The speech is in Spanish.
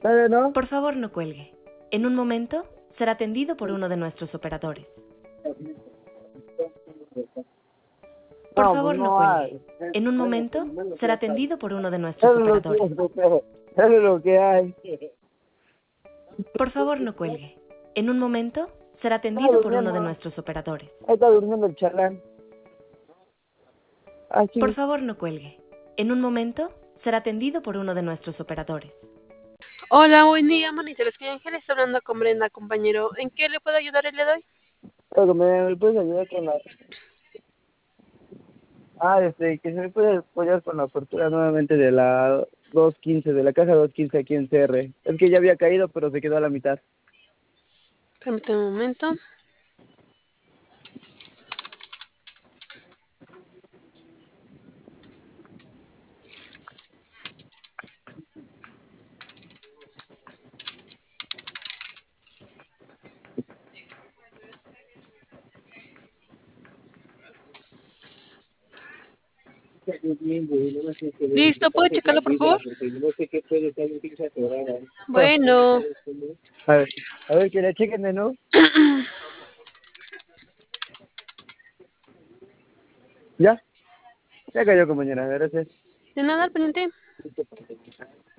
¿Sabe, no? Por favor, no cuelgue. En un momento será atendido por uno de nuestros operadores. Por No, pues favor, no no cuelgue. hay. En un momento será atendido por uno de nuestros Eso es lo que operadores. eso es lo que hay. Por favor, no cuelgue. En un momento será Está atendido por uno de durmiendo. nuestros operadores. Ahí está durmiendo el chalán. Ah, Por sí. favor, no cuelgue. En un momento será atendido por uno de nuestros operadores. Hola, buen día, Monitor Ángel. Está hablando con Brenda, compañero. ¿En qué le puedo ayudar el día de hoy? Creo que me puedes ayudar con la... que se me puede apoyar con la apertura nuevamente de la 215, de la caja 215 aquí en CR. Es que ya había caído, pero se quedó a la mitad. Permítame un momento. Listo, ¿puedo checarlo, por favor? Bueno. A ver, que le chequen de nuevo. ¿Ya? Ya cayó, compañera, gracias. De nada, al pendiente.